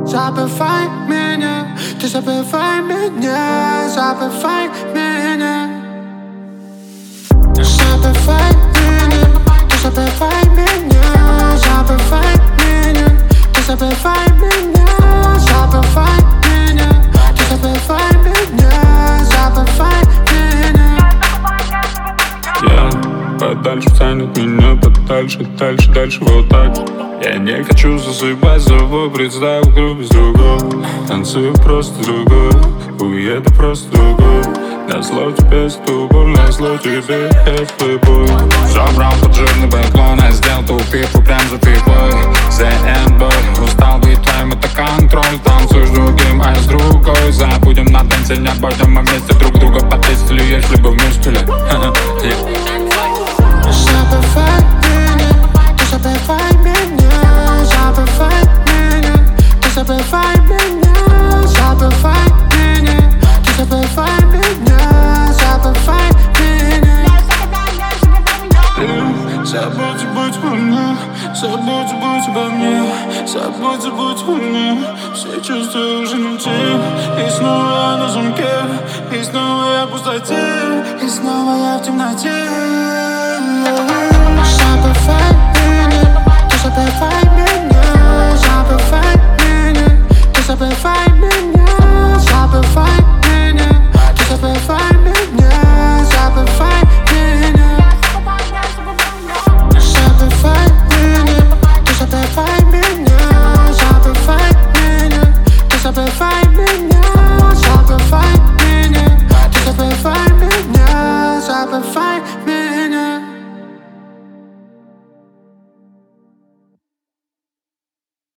Забывай меня, ты забывай меня, забывай меня. Забывай меня, ты забывай меня, забывай меня, ты забывай меня, забывай меня, ты забывай меня, забывай меня. Подальше тянет меня, подальше, дальше, дальше вот так. Я не хочу засыпать с тобой, представь вокруг без другого. Танцую просто другой, уеду просто другой. Назло тебе ступор, назло тебе это бой. Забрал под жирный бэклон, а сделал ту пипу прям за пипой. The end boy, устал быть твоим, это контроль. Танцуешь другим, а я с другой. Забудем на танце, не будем мы вместе друг друга потестили, если бы вместе ли. Забывай меня, ты забывай меня, забывай меня, ты забывай меня, забывай меня, ты забывай меня, забывай меня. Забудь, забудь обо мне, забудь, забудь обо мне, забудь, забудь обо мне. Все чувства уже не те, и снова я на замке, и снова я в пустоте, и снова я в темноте. Забывай меня, ты забывай меня.